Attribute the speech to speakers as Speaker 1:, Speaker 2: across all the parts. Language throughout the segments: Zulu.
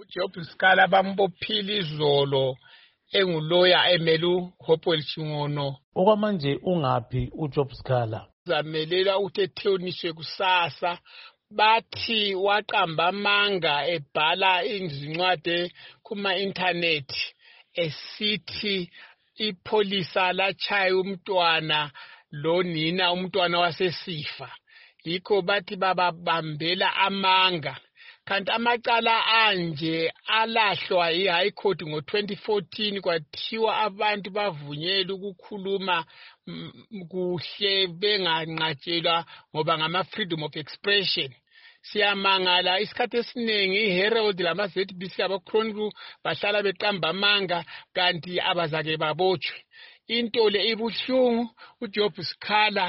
Speaker 1: uJob Sikala bambophile izolo enguloya emelu Hopewell Chingono.
Speaker 2: Okwamanje ungaphi uJob Sikala?
Speaker 1: Zamelela ukuthi ethoniswe kusasa. Bathi waqamba amanga ebhala izincwadi kuma-internet esithi ipolisa lachaya umntwana lo nina umntwana wasesifa. Yikho bathi bababambela amanga. Kanti amacala anje alahlwa yi-High Court ngo-2014 kwathiwa abantu bavunyelwe ukukhuluma kuhle benganqatshelwa ngoba ngama-freedom of expression. Siyamangala isikhathi esiningi iHerald lama-ZBC aba-Chronicle bahlala beqamba amanga kanti abazake babotshwe. Into le ibuhlungu. uJob Sikala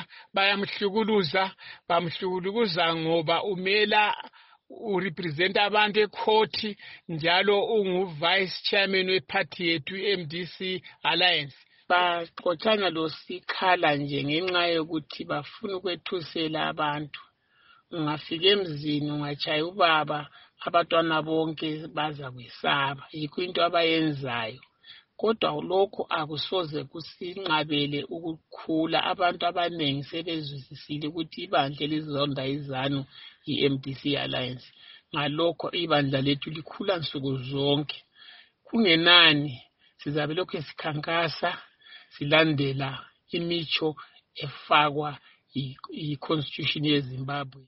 Speaker 1: bamhlukuluza ngoba umela urepresent abantu ecourt njalo ungu-vice chairman weparty yethu MDC Alliance. Baxoxana lo Sikala nje ngenxa yokuthi bafuna ukwethusela abantu. Ungafika emzini ungachaya ubaba abantwana bonke baza kwesaba. Yikho into abayenzayo. Kodwa lokho akusoze kusinqabele ukukhula. Abantu abaningi sebezwisisile ukuthi ibandla lizonda izanu iMDC Alliance. Ngalokho ibandla lethu likhula nsuku zonke. Kungenani sizabe lokho sikhankasa silandela imicho efakwa i-Constitution yeZimbabwe.